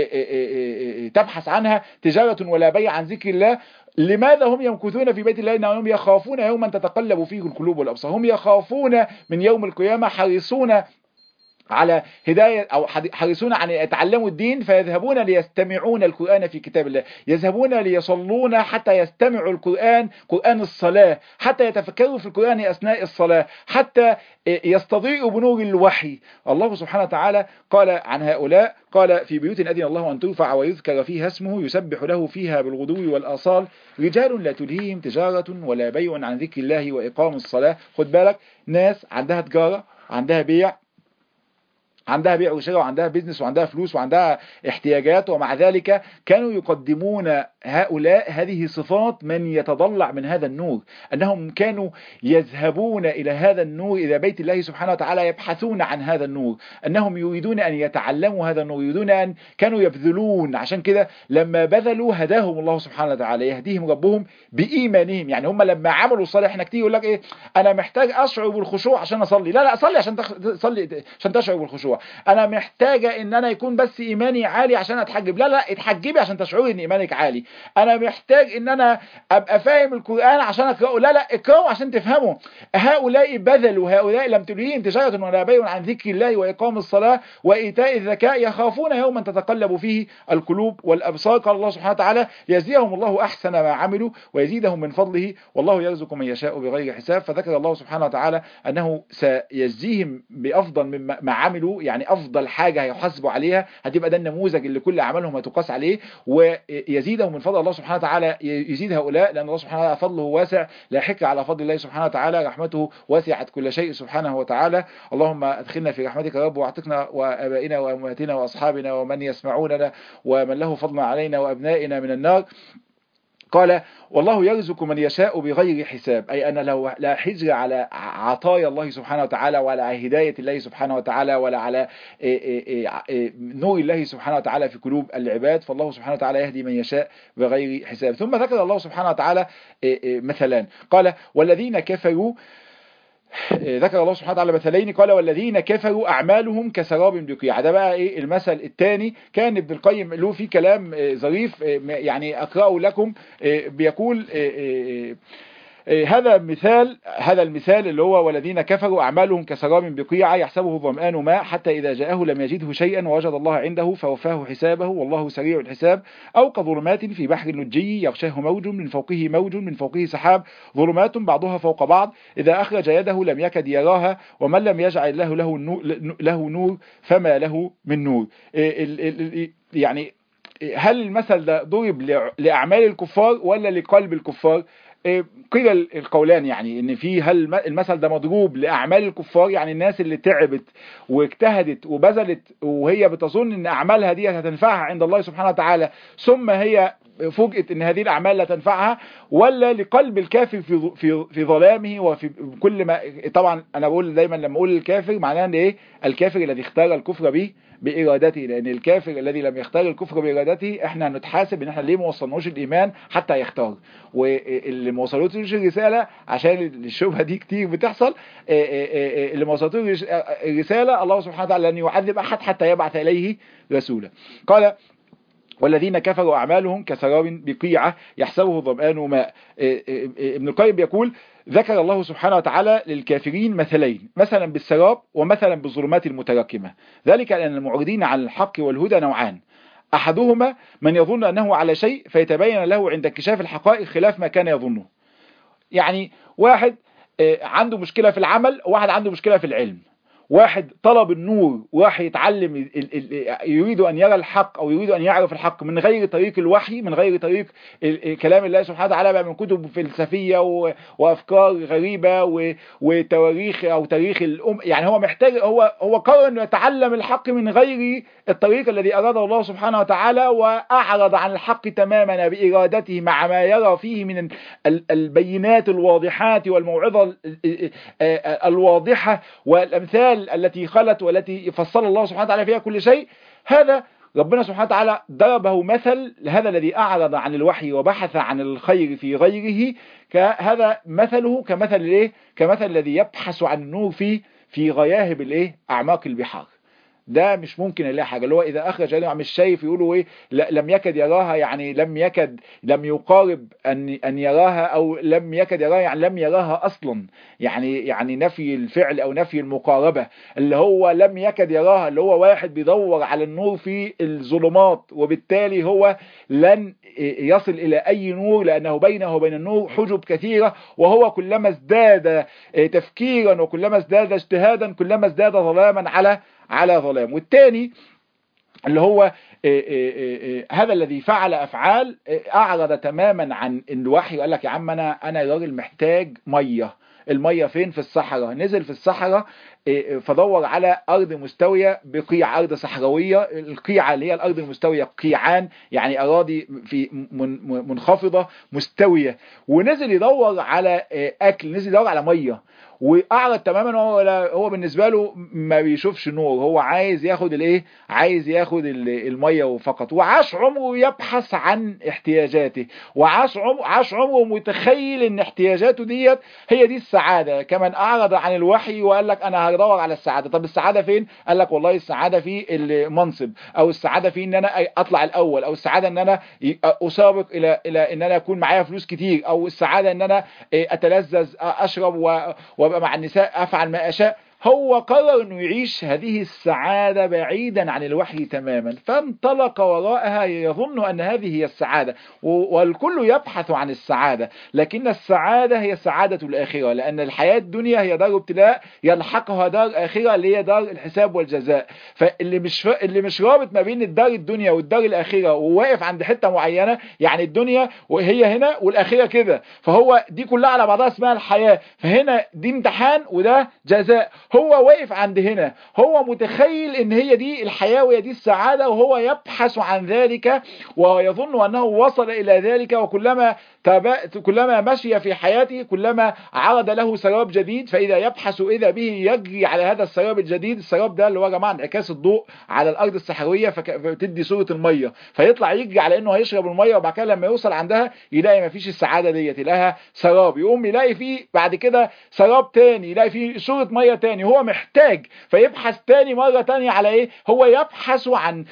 تبحث عنها، تجارة ولا بيع عن ذكر الله. لماذا هم يمكثون في بيت الله؟ انهم يخافون يوما تتقلب فيه القلوب والابصار، هم يخافون من يوم القيامة، حريصون على هداية أو حريصون عن يتعلموا الدين، فيذهبون ليستمعون القرآن في كتاب الله، يذهبون ليصلون حتى يستمعوا القرآن، قرآن الصلاة، حتى يتفكروا في القرآن أثناء الصلاة، حتى يستضيئوا بنور الوحي. الله سبحانه وتعالى قال عن هؤلاء، قال في بيوت أذن الله أن ترفع ويذكر فيها اسمه يسبح له فيها بالغدو والآصال رجال لا تلهيهم تجارة ولا بيع عن ذكر الله وإقام الصلاة. خد بالك، ناس عندها تجارة، عندها بيع، عندها بيع وشراء وعندها بيزنس وعندها فلوس وعندها احتياجات، ومع ذلك كانوا يقدمون هؤلاء هذه صفات من يتضلع من هذا النور، أنهم كانوا يذهبون إلى هذا النور، إلى بيت الله سبحانه وتعالى، يبحثون عن هذا النور، أنهم يريدون أن يتعلموا هذا النور، يريدون أن كانوا يبذلون. عشان كده لما بذلوا هداهم الله سبحانه وتعالى، يهديهم ربهم بإيمانهم. يعني هم لما عملوا صالح، انك تيجي يقول لك ايه، انا محتاج اشعر بالخشوع عشان اصلي، لا لا صلي عشان تصلي عشان تشعر بالخشوع. انا محتاجه ان انا يكون بس ايماني عالي عشان اتحجب، لا لا اتحجبي عشان تشعري ان ايمانك عالي. انا محتاج ان انا ابقى فاهم القرآن عشان اقراه، لا لا اقراه عشان تفهمه. هؤلاء بذلوا، هؤلاء لم تلهيهم تجارة ولا بيع عن ذكر الله واقام الصلاة وايتاء الزكاة، يخافون يوما تتقلب فيه القلوب والابصار. قال الله سبحانه وتعالى ليجزيهم الله احسن ما عملوا ويزيدهم من فضله والله يرزق من يشاء بغير حساب. فذكر الله سبحانه وتعالى انه سيجزيهم بافضل مما عملوا، يعني افضل حاجة هيحاسبوا عليها، هتبقى ده النموذج اللي كل اعمالهم هتقاس عليه، ويزيدهم من فضل الله سبحانه وتعالى، يزيد هؤلاء، لان الله سبحانه وتعالى فضله واسع لا يحق على فضل الله سبحانه وتعالى، رحمته وسعت كل شيء سبحانه وتعالى. اللهم ادخلنا في رحمتك يا رب، واعتقنا وابائنا وامهاتنا واصحابنا ومن يسمعوننا ومن له فضل علينا وابنائنا من النار. قال والله يرزق من يشاء بغير حساب، أي أن لو لا حجر على عطايا الله سبحانه وتعالى ولا على هداية الله سبحانه وتعالى ولا على نور الله سبحانه وتعالى في قلوب العباد، فالله سبحانه وتعالى يهدي من يشاء بغير حساب. ثم ذكر الله سبحانه وتعالى مثلا، قال والذين كفروا، ذكر الله سبحانه وتعالى مثلين، قال والذين كفروا أعمالهم كسراب بقيع. ده بقى ايه المثل الثاني؟ كان ابن القيم له في كلام ظريف يعني أقرأه لكم، بيقول هذا مثال هذا المثال اللي هو والذين كفروا أعمالهم كسراب بقيعة يحسبه الظمآن ماء حتى إذا جاءه لم يجده شيئا ووجد الله عنده فوفاه حسابه والله سريع الحساب. أو كظلمات في بحر لجي يغشاه موج من فوقه موج من فوقه سحاب ظلمات بعضها فوق بعض إذا أخرج يده لم يكد يراها ومن لم يجعل له له نور, له نور فما له من نور. يعني هل المثل ده ضرب لأعمال الكفار ولا لقلب الكفار؟ قيل القولان، يعني ان في هل المثل ده مضروب لاعمال الكفار، يعني الناس اللي تعبت واجتهدت وبذلت وهي بتظن ان اعمالها دي هتنفعها عند الله سبحانه وتعالى ثم هي فوجئت ان هذه الاعمال لا تنفعها، ولا لقلب الكافر في في في ظلامه وفي كل ما. طبعا انا بقول دايما لما اقول الكافر معناه ان ايه؟ الكافر الذي اختار الكفر به بإرادته، لأن الكافر الذي لم يختار الكفر بإرادته احنا هنتحاسب ان احنا ليه ما وصلناش الإيمان حتى يختار، واللي ما وصلوش الرسالة عشان الشبهة دي كتير بتحصل، اللي ما وصلوش الرسالة الله سبحانه وتعالى لن يعذب أحد حتى يبعث إليه رسولا. قال والذين كفروا أعمالهم كسراب بقيعة يحسبه الظمآن ماء. ابن القيم يقول ذكر الله سبحانه وتعالى للكافرين مثلين، مثلا بالسراب ومثلا بالظلمات المتراكمة، ذلك لأن المعرضين عن الحق والهدى نوعان، أحدهما من يظن أنه على شيء فيتبين له عند انكشاف الحقائق خلاف ما كان يظنه. يعني واحد عنده مشكلة في العمل وواحد عنده مشكلة في العلم، واحد طلب النور وراح يتعلم يريد أن يرى الحق أو يريد أن يعرف الحق من غير طريق الوحي، من غير طريق كلام الله سبحانه وتعالى بقى من كتب فلسفية وأفكار غريبة وتواريخ أو تاريخ الأم. يعني هو محتاج هو هو قرر أنه يتعلم الحق من غير الطريق الذي أراده الله سبحانه وتعالى، وأعرض عن الحق تماما بإرادته مع ما يرى فيه من البينات الواضحات والموعظة الواضحة والأمثال التي خلت والتي فصل الله سبحانه وتعالى فيها كل شيء. هذا ربنا سبحانه وتعالى ضربه مثل لهذا الذي أعرض عن الوحي وبحث عن الخير في غيره، كهذا مثله كمثل الايه؟ كمثل الذي يبحث عن النور في في غياهب الايه؟ أعماق البحار. ده مش ممكن يلاقي حاجه، اللي هو اذا اخرج يده مش شايف يقولوا ايه لم يكد يراها، يعني لم يكد لم يقارب ان ان يراها، او لم يكد يراها يعني لم يراها اصلا، يعني يعني نفي الفعل او نفي المقاربه، اللي هو لم يكد يراها اللي هو واحد بيدور على النور في الظلمات، وبالتالي هو لن يصل الى اي نور لانه بينه وبين النور حجب كثيره، وهو كلما ازداد تفكيرا وكلما ازداد اجتهادا كلما ازداد ظلاما على على ظلام. والتاني اللي هو إيه إيه إيه هذا الذي فعل أفعال أعرض تماما عن الوحي وقال لك يا عم أنا أنا راجل محتاج مية، المية فين؟ في الصحراء. نزل في الصحراء فدور على أرض مستوية بقيع، أرض صحراوية، القيعة اللي هي الأرض المستوية قيعان يعني أراضي في منخفضة مستوية، ونزل يدور على أكل، نزل يدور على مية، واعرض تماما. هو هو بالنسبه له ما بيشوفش نور، هو عايز ياخد الايه؟ عايز ياخد الميه فقط، وعاش عمره يبحث عن احتياجاته، وعاش عمره عاش عمره متخيل ان احتياجاته ديت هي دي السعاده. كمان اعرض عن الوحي وقال لك انا هدور على السعاده. طب السعاده فين؟ قال لك والله السعاده في المنصب، او السعاده في ان انا اطلع الاول، او السعاده ان انا اسابق الى الى ان انا اكون معايا فلوس كتير، او السعاده ان انا اتلذذ اشرب و وابقى مع النساء افعل ما اشاء. هو قرر انه يعيش هذه السعادة بعيدا عن الوحي تماما، فانطلق وراءها يظن ان هذه هي السعادة، والكل يبحث عن السعادة، لكن السعادة هي سعادة الآخرة، لأن الحياة الدنيا هي دار ابتلاء يلحقها دار آخرة اللي هي دار الحساب والجزاء. فاللي مش اللي مش رابط ما بين الدار الدنيا والدار الآخرة وواقف عند حتة معينة، يعني الدنيا وهي هنا والآخرة كده، فهو دي كلها على بعضها اسمها الحياة، فهنا دي امتحان وده جزاء. هو واقف عند هنا، هو متخيل ان هي دي الحياة وهي دي السعادة، وهو يبحث عن ذلك ويظن انه وصل الى ذلك، وكلما كلما مشي في حياته كلما عرض له سراب جديد، فإذا يبحث إذا به يجري على هذا السراب الجديد. السراب ده اللي هو يا جماعة انعكاس الضوء على الأرض الصحراوية فتدي صورة المية، فيطلع يجري على إنه هيشرب المية، وبعد كده لما يوصل عندها يلاقي ما فيش السعادة ديت، يلاقيها سراب، يقوم يلاقي فيه بعد كده سراب تاني، يلاقي فيه صورة مية تاني، هو محتاج، فيبحث تاني مرة تانية على ايه؟ هو يبحث عن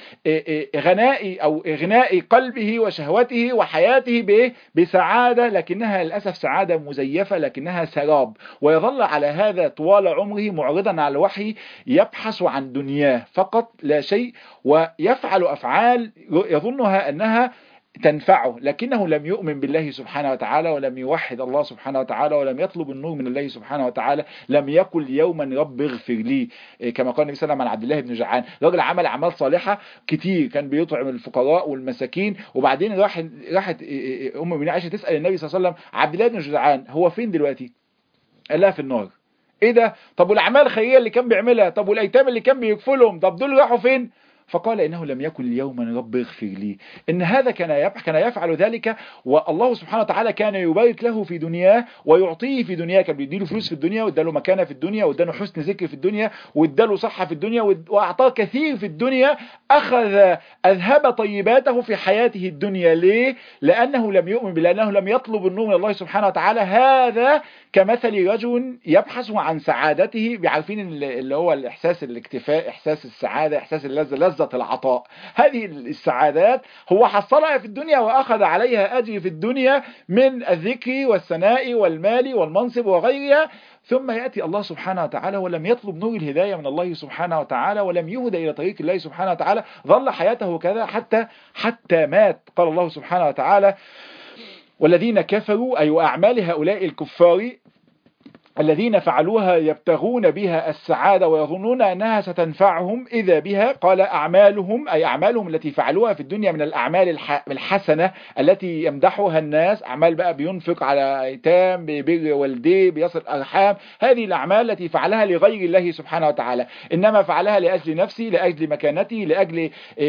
غناء او اغناء قلبه وشهوته وحياته بايه؟ بسعادة، لكنها للأسف سعادة مزيفة، لكنها سراب، ويظل على هذا طوال عمره معرضا على الوحي، يبحث عن دنياه فقط لا شيء، ويفعل أفعال يظنها أنها تنفعه، لكنه لم يؤمن بالله سبحانه وتعالى، ولم يوحد الله سبحانه وتعالى، ولم يطلب النور من الله سبحانه وتعالى، لم يقل يوما رب اغفر لي، كما قال النبي صلى الله عليه وسلم عن عبد الله بن جدعان. راجل عمل اعمال صالحه كتير، كان بيطعم الفقراء والمساكين، وبعدين راح راحت ام المؤمنين عائشه تسال النبي صلى الله عليه وسلم عبد الله بن جدعان هو فين دلوقتي؟ قال لها في النار. ايه ده؟ طب والاعمال الخيريه اللي كان بيعملها؟ طب والايتام اللي كان بيكفلهم؟ طب دول راحوا فين؟ فقال إنه لم يكن يوما رب اغفر لي. إن هذا كان كان يفعل ذلك، والله سبحانه وتعالى كان يبارك له في دنياه ويعطيه في دنياه، كان بيديله فلوس في الدنيا، واداله مكانه في الدنيا، واداله حسن ذكر في الدنيا، واداله صحة في الدنيا، واعطاه كثير في الدنيا. أخذ أذهب طيباته في حياته الدنيا. ليه؟ لأنه لم يؤمن بالله، لأنه لم يطلب النور من الله سبحانه وتعالى. هذا كمثل رجل يبحث عن سعادته، بعارفين اللي هو الإحساس الاكتفاء، إحساس السعادة، إحساس اللذة، لذة العطاء. هذه السعادات هو حصلها في الدنيا وأخذ عليها أجر في الدنيا من الذكر والثناء والمال والمنصب وغيرها، ثم يأتي الله سبحانه وتعالى ولم يطلب نور الهداية من الله سبحانه وتعالى، ولم يهدى إلى طريق الله سبحانه وتعالى، ظل حياته كذا حتى حتى مات. قال الله سبحانه وتعالى: والذين كفروا، أي أعمال هؤلاء الكفار الذين فعلوها يبتغون بها السعادة ويظنون أنها ستنفعهم إذا بها. قال أعمالهم، أي أعمالهم التي فعلوها في الدنيا من الأعمال الحسنة التي يمدحها الناس، أعمال بقى بينفق على أيتام، بيبر والديه، بيصل أرحام، هذه الأعمال التي فعلها لغير الله سبحانه وتعالى، إنما فعلها لأجل نفسه، لأجل مكانته، لأجل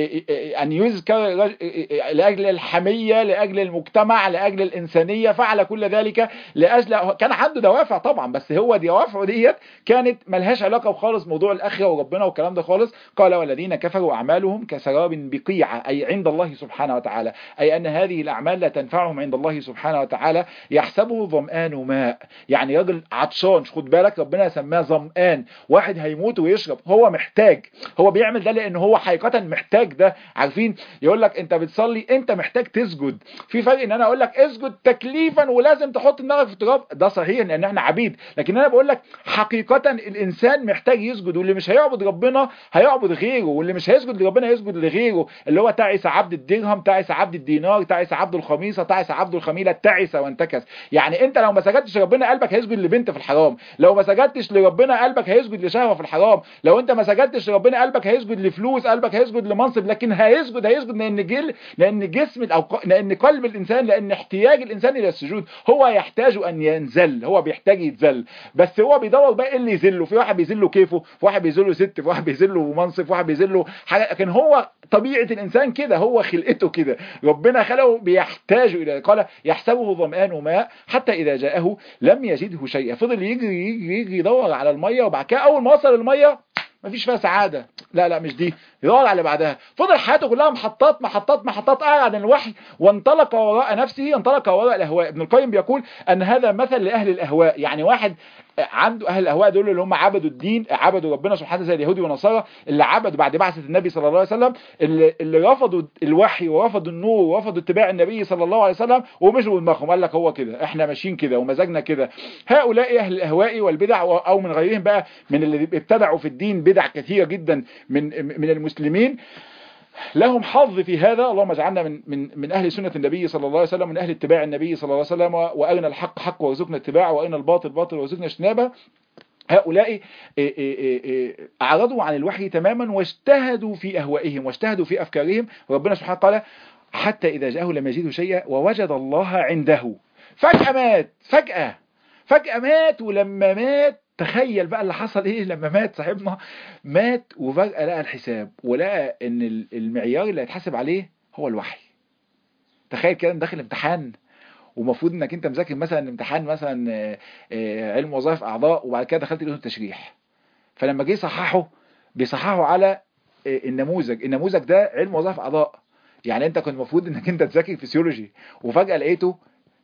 أن يذكر، لأجل الحمية، لأجل المجتمع، لأجل الإنسانية، فعل كل ذلك لأجل، كان عنده دوافع طبعا، بس هو دوافعه ديت كانت ملهاش علاقه خالص موضوع الاخره وربنا والكلام ده خالص. قال: والذين كفروا اعمالهم كسراب بقيعه، اي عند الله سبحانه وتعالى، اي ان هذه الاعمال لا تنفعهم عند الله سبحانه وتعالى. يحسبه ظمآن ماء، يعني راجل عطشان، خد بالك ربنا سماه ظمآن، واحد هيموت ويشرب، هو محتاج، هو بيعمل ده لان هو حقيقه محتاج ده. عارفين يقول لك انت بتصلي انت محتاج تسجد، في فرق ان انا اقول لك اسجد تكليفا ولازم تحط دماغك في التراب، ده صحيح لان احنا عبيد، لكن انا بقول لك حقيقة الانسان محتاج يسجد، واللي مش هيعبد ربنا هيعبد غيره، واللي مش هيسجد لربنا هيسجد لغيره، اللي هو تعس عبد الدرهم، تعس عبد الدينار، تعس عبد الخميصة، تعس عبد الخميلة، تعس وانتكس. يعني انت لو ما سجدتش لربنا قلبك هيسجد لبنت في الحرام، لو ما سجدتش لربنا قلبك هيسجد لشهوة في الحرام، لو انت ما سجدتش لربنا قلبك هيسجد لفلوس، قلبك هيسجد لمنصب، لكن هيسجد هيسجد لان جل لان جسم او لان قلب الانسان، لان احتياج الانسان الى السجود، هو يحتاج ان ينزل، هو بيحتاج يتذل، بس هو بيدور بقى ايه اللي يذله. في واحد بيذله كيفه، في واحد بيذله ست، في واحد بيذله منصب، في واحد بيذله حاجه، لكن هو طبيعه الانسان كده، هو خلقته كده، ربنا خلقه بيحتاج الى، قال: يحسبه ظمآن ماء حتى اذا جاءه لم يجده شيئا. فضل يجري يجري يجري يدور على الميه، وبعد كده اول ما وصل الميه مفيش فيها سعاده، لا لا مش دي، يدور على اللي بعدها. فضل حياته كلها محطات محطات محطات، قاعد عن الوحي وانطلق وراء نفسه، انطلق وراء الاهواء. ابن القيم بيقول ان هذا مثل لاهل الاهواء، يعني واحد عنده اهل الاهواء دول اللي هم عبدوا الدين، عبدوا ربنا سبحانه زي اليهودي والنصارى، اللي عبدوا بعد بعثه النبي صلى الله عليه وسلم، اللي, اللي رفضوا الوحي ورفضوا النور ورفضوا اتباع النبي صلى الله عليه وسلم، ومشوا دماغهم، قال لك هو كده، احنا ماشيين كده ومزاجنا كده. هؤلاء اهل الاهواء والبدع، او من غيرهم بقى من اللي ابتدعوا في الدين بدع كثيره جدا من من المسلمين، لهم حظ في هذا. اللهم اجعلنا من من من اهل سنه النبي صلى الله عليه وسلم، من اهل اتباع النبي صلى الله عليه وسلم، وارنا الحق حق وارزقنا اتباعه، وارنا الباطل باطل وارزقنا اجتنابه. هؤلاء اعرضوا عن الوحي تماما، واجتهدوا في اهوائهم واجتهدوا في افكارهم. وربنا سبحانه قال: حتى اذا جاءه لم يجده شيئا ووجد الله عنده. فجأة مات، فجأة فجأة مات. ولما مات تخيل بقى اللي حصل ايه لما مات صاحبنا، مات وفجأة لقى الحساب، ولقى ان المعيار اللي هيتحاسب عليه هو الوحي. تخيل كده داخل امتحان، ومفروض انك انت مذاكر مثلا امتحان مثلا علم وظائف اعضاء، وبعد كده دخلت له التشريح، فلما جه يصححه بيصححه على النموذج، النموذج ده علم وظائف اعضاء، يعني انت كنت المفروض انك انت تذاكر فيسيولوجي، وفجأة لقيته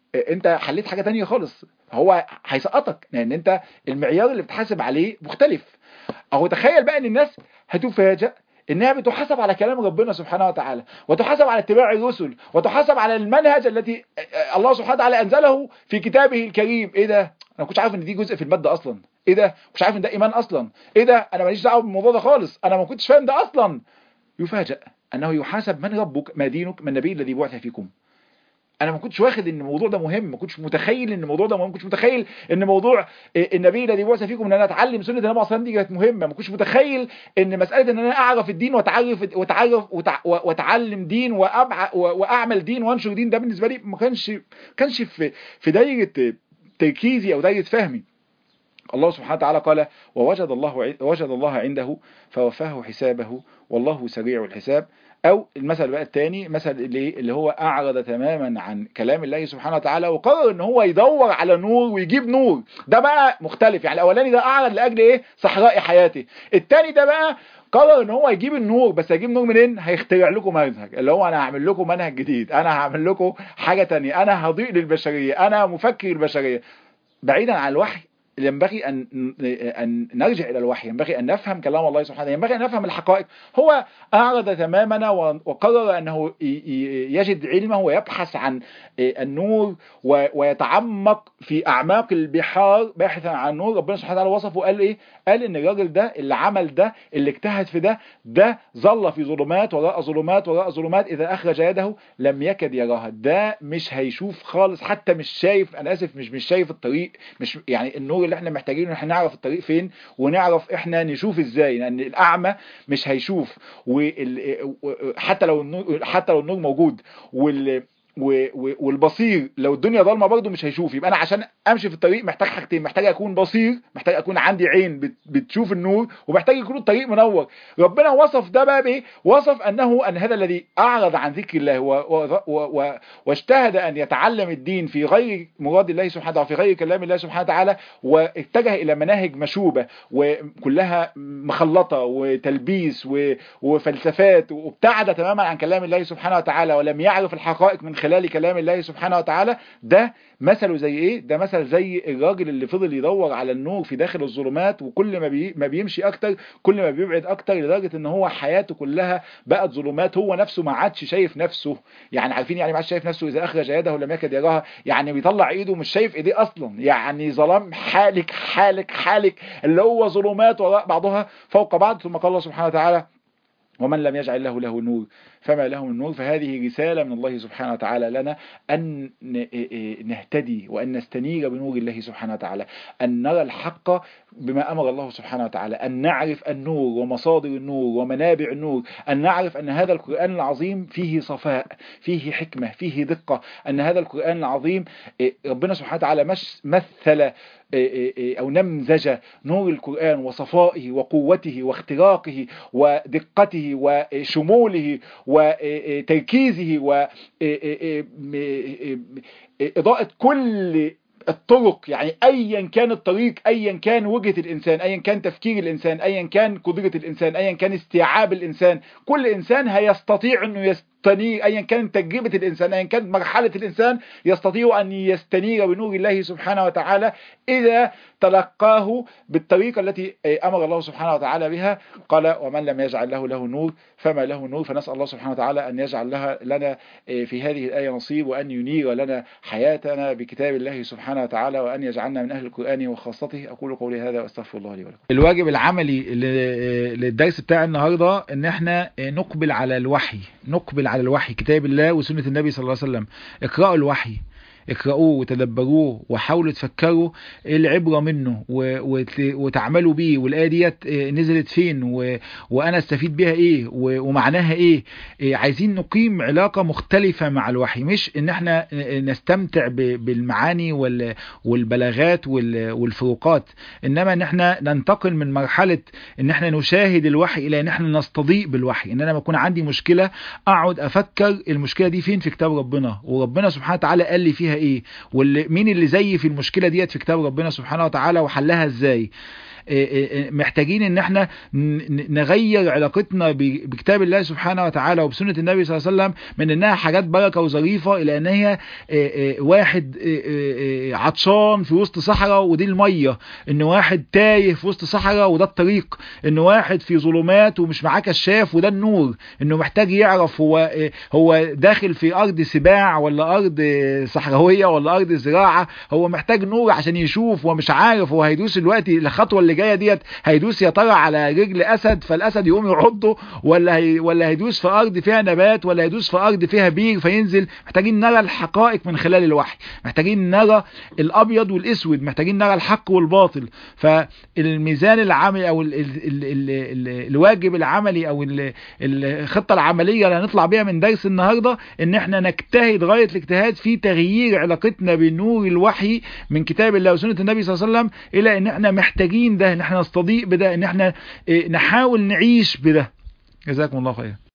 انت حليت حاجة تانية خالص، هو هيسقطك لان انت المعيار اللي بتحاسب عليه مختلف. اهو تخيل بقى ان الناس هتفاجأ انها بتحاسب على كلام ربنا سبحانه وتعالى، وتحاسب على اتباع الرسل، وتحاسب على المنهج التي الله سبحانه وتعالى انزله في كتابه الكريم. ايه ده؟ انا ما كنتش عارف ان دي جزء في المادة اصلا. ايه ده؟ مش عارف ان ده ايمان اصلا. ايه ده؟ انا ماليش دعوه بالموضوع ده خالص، انا ما كنتش فاهم ده اصلا. يفاجأ انه يحاسب من ربك ما دينك ما النبي الذي بعث فيكم. انا ما كنتش واخد ان الموضوع ده مهم، ما كنتش متخيل ان الموضوع ده مهم، ما كنتش متخيل ان موضوع النبي الذي بعث فيكم ان انا اتعلم سنه النبي صلى الله عليه وسلم دي كانت مهمه. ما كنتش متخيل ان مساله ان انا اعرف الدين واتعرف واتعرف واتعلم دين وأبع واعمل دين وانشر دين، ده بالنسبه لي ما كانش كانش في في دايره تركيزي او دايره فهمي. الله سبحانه وتعالى قال ووجد الله وجد الله عنده فوفاه حسابه والله سريع الحساب. او المثل بقى الثاني، مثل اللي اللي هو اعرض تماما عن كلام الله سبحانه وتعالى وقرر ان هو يدور على نور ويجيب نور. ده بقى مختلف، يعني الاولاني ده اعرض لاجل ايه؟ صحراء حياته. الثاني ده بقى قرر ان هو يجيب النور، بس هيجيب نور منين؟ هيخترع لكم منهج، اللي هو انا هعمل لكم منهج جديد، انا هعمل لكم حاجة تانية، انا هضيء للبشرية، انا مفكر البشرية. بعيدا عن الوحي ينبغي أن أن نرجع إلى الوحي، ينبغي أن نفهم كلام الله سبحانه، ينبغي أن نفهم الحقائق. هو أعرض تماما وقرر أنه يجد علمه ويبحث عن النور ويتعمق في أعماق البحار باحثا عن نور. ربنا سبحانه وتعالى وصفه قال إيه؟ قال إن الراجل ده اللي عمل ده، اللي اجتهد في ده، ده ظل في ظلمات وراء ظلمات وراء ظلمات إذا أخرج يده لم يكد يراها. ده مش هيشوف خالص، حتى مش شايف، أنا آسف، مش مش شايف الطريق، مش يعني النور اللي احنا محتاجين ان احنا نعرف الطريق فين ونعرف احنا نشوف ازاي، لان الاعمى مش هيشوف، وحتى لو النور حتى لو النور موجود وال والبصير لو الدنيا ضلمه برضه مش هيشوف. يبقى انا عشان امشي في الطريق محتاج حاجتين، محتاج اكون بصير، محتاج اكون عندي عين بتشوف النور، ومحتاج يكون الطريق منور. ربنا وصف ده بقى بايه؟ وصف انه ان هذا الذي اعرض عن ذكر الله واجتهد ان يتعلم الدين في غير مراد الله سبحانه وتعالى، في غير كلام الله سبحانه وتعالى، واتجه الى مناهج مشوبه وكلها مخلطه وتلبيس وفلسفات، وابتعد تماما عن كلام الله سبحانه وتعالى ولم يعرف الحقائق من خلال كلام الله سبحانه وتعالى. ده مثله زي ايه؟ ده مثل زي الراجل اللي فضل يدور على النور في داخل الظلمات، وكل ما بي ما بيمشي اكتر كل ما بيبعد اكتر، لدرجه ان هو حياته كلها بقت ظلمات. هو نفسه ما عادش شايف نفسه، يعني عارفين يعني ما عادش شايف نفسه. اذا اخرج يده لم يكد يراها، يعني بيطلع ايده مش شايف ايديه اصلا، يعني ظلام حالك حالك حالك، اللي هو ظلمات وراء بعضها فوق بعض. ثم قال الله سبحانه وتعالى ومن لم يجعل له له نور فما له من نور. فهذه رسالة من الله سبحانه وتعالى لنا أن نهتدي وأن نستنير بنور الله سبحانه وتعالى، أن نرى الحق بما أمر الله سبحانه وتعالى، أن نعرف النور ومصادر النور ومنابع النور، أن نعرف أن هذا القرآن العظيم فيه صفاء، فيه حكمة، فيه دقة، أن هذا القرآن العظيم ربنا سبحانه وتعالى مثل أو نمزج نور القرآن وصفائه وقوته واختراقه ودقته وشموله وتركيزه وإضاءة كل الطرق، يعني ايا كان الطريق، ايا كان وجهة الانسان، ايا كان تفكير الانسان، ايا كان قدرة الانسان، ايا كان استيعاب الانسان، كل انسان هيستطيع انه يستنير، ايا كان تجربة الانسان، ايا كانت مرحلة الانسان، يستطيع ان يستنير بنور الله سبحانه وتعالى اذا تلقاه بالطريقة التي امر الله سبحانه وتعالى بها. قال ومن لم يجعل له له نور فما له نور. فنسأل الله سبحانه وتعالى ان يجعل لها لنا في هذه الآية نصيب، وان ينير لنا حياتنا بكتاب الله سبحانه وتعالى، وأن يجعلنا من أهل القرآن وخاصته. أقول قولي هذا وأستغفر الله لي ولكم. الواجب العملي للدرس بتاع النهاردة إن إحنا نقبل على الوحي، نقبل على الوحي، كتاب الله وسنة النبي صلى الله عليه وسلم. اقرأوا الوحي، اقرأوه وتدبروه وحاولوا تفكروا ايه العبرة منه وتعملوا بيه، والآية ديت نزلت فين وانا استفيد بيها ايه ومعناها ايه. عايزين نقيم علاقة مختلفة مع الوحي، مش ان احنا نستمتع بالمعاني والبلاغات والفروقات، انما ان احنا ننتقل من مرحلة ان احنا نشاهد الوحي الى ان احنا نستضيء بالوحي. ان انا ما يكون عندي مشكلة اقعد افكر المشكلة دي فين في كتاب ربنا، وربنا سبحانه وتعالى قال لي فيها ايه، واللي مين اللي زي في المشكلة ديت في كتاب ربنا سبحانه وتعالى وحلها ازاي. محتاجين ان احنا نغير علاقتنا بكتاب الله سبحانه وتعالى وبسنة النبي صلى الله عليه وسلم من انها حاجات بركة وظريفة الى ان هي واحد عطشان في وسط صحراء ودي المية، ان واحد تايه في وسط صحراء وده الطريق، ان واحد في ظلمات ومش معاه كشاف وده النور، انه محتاج يعرف هو هو داخل في ارض سباع ولا ارض صحراوية ولا ارض زراعة، هو محتاج نور عشان يشوف ومش عارف هو هيدوس دلوقتي الخطوة اللي جاية ديت هيدوس يا ترى على رجل اسد فالاسد يقوم يعضه ولا هي ولا هيدوس في ارض فيها نبات ولا هيدوس في ارض فيها بير فينزل. محتاجين نرى الحقائق من خلال الوحي، محتاجين نرى الابيض والاسود، محتاجين نرى الحق والباطل. فالميزان العملي او ال ال ال ال ال الواجب العملي او ال الخطة العملية اللي هنطلع بيها من درس النهاردة ان احنا نجتهد غاية الاجتهاد في تغيير علاقتنا بنور الوحي من كتاب الله وسنة النبي صلى الله عليه وسلم الى ان احنا محتاجين ده، ان احنا نستضيء بده، ان احنا نحاول نعيش بده. جزاكم الله خير.